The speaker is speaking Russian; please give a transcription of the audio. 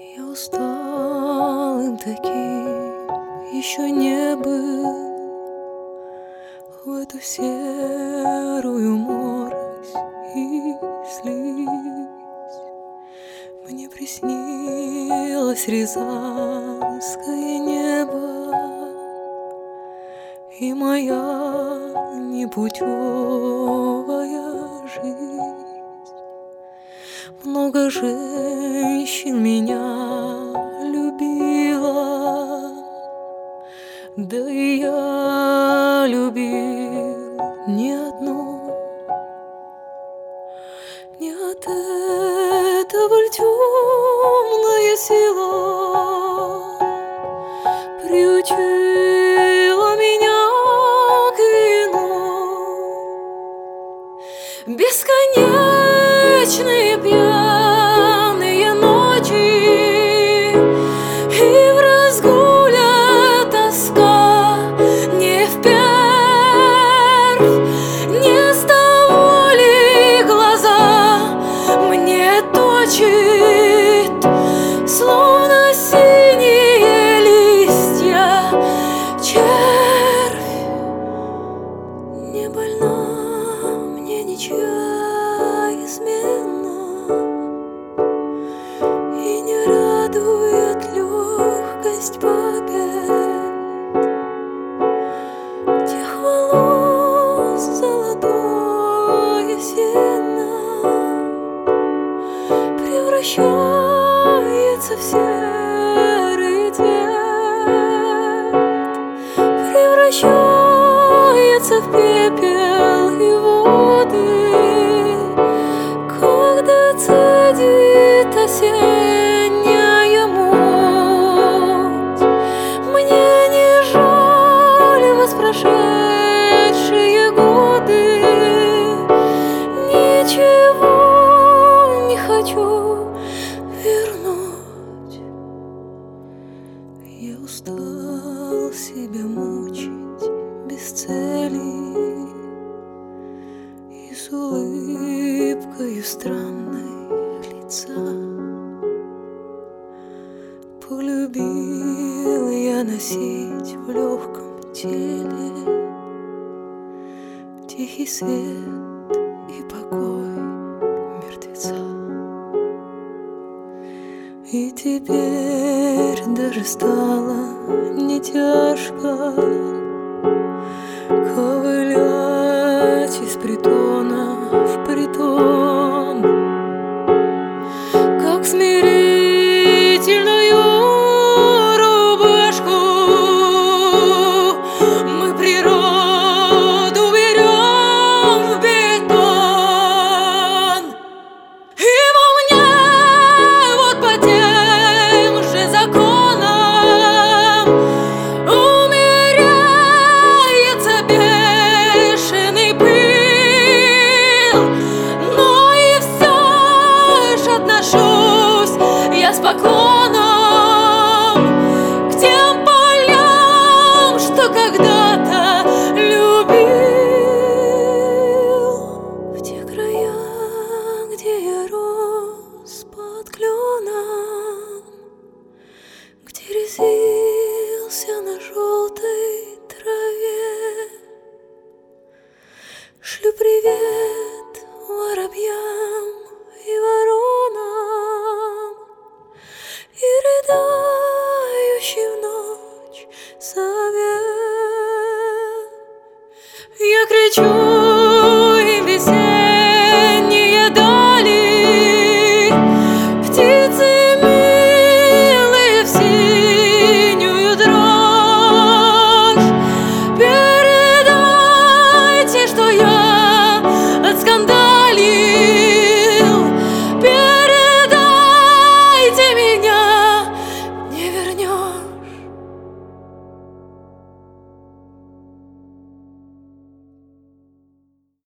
Я усталым таким еще не был. В эту серую морось и слизь мне приснилось рязанское небо и моя непутевая жизнь. Много женщин меня любила, да и я любил не одну. Не от этого ль темная сила приучила меня к вину? Бесконечные пьяные ночи и в разгуле тоска не впервь. Не с того ли глаза мне точит, словно синие листья, червь? Не больна мне ничья измена, и не радует легкость побед тех волос золотое сено превращается в серый цвет, превращается в пепел и воды, когда цедит осенняя муть. Мне не жаль прошедшие годы, ничего не хочу вернуть. Я устал себя мучить без цели и с улыбкой странной лица. Полюбил я носить в легком теле тихий свет и покой мертвеца. И теперь даже стало не тяжко ковылять из притона в притон.